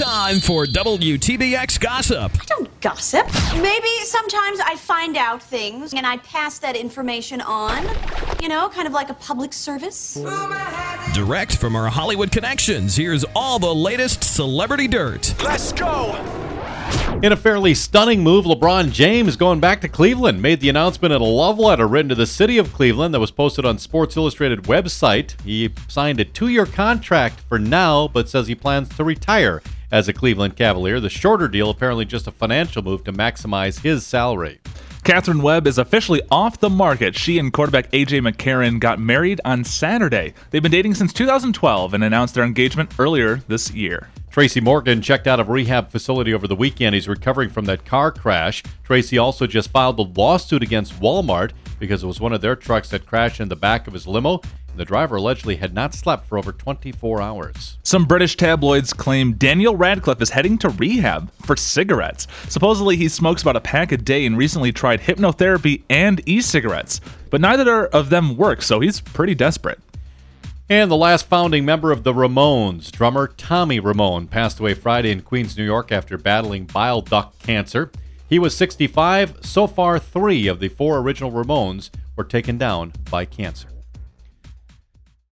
Time for WTBX Gossip. I don't gossip. Maybe sometimes I find out things and I pass that information on. You know, kind of like a public service. Direct from our Hollywood connections, here's all the latest celebrity dirt. Let's go! In a fairly stunning move, LeBron James, going back to Cleveland, made the announcement in a love letter written to the city of Cleveland that was posted on Sports Illustrated website. He signed a 2-year contract for now, but says he plans to retire as a Cleveland Cavalier. The shorter deal apparently just a financial move to maximize his salary. Catherine Webb is officially off the market. She and quarterback A.J. McCarron got married on Saturday. They've been dating since 2012 and announced their engagement earlier this year. Tracy Morgan checked out of rehab facility over the weekend. He's recovering from that car crash. Tracy also just filed a lawsuit against Walmart because it was one of their trucks that crashed in the back of his limo. The driver allegedly had not slept for over 24 hours. Some British tabloids claim Daniel Radcliffe is heading to rehab for cigarettes. Supposedly, he smokes about a pack a day and recently tried hypnotherapy and e-cigarettes. But neither of them work, so he's pretty desperate. And the last founding member of the Ramones, drummer Tommy Ramone, passed away Friday in Queens, New York after battling bile duct cancer. He was 65. So far, 3 of the 4 original Ramones were taken down by cancer.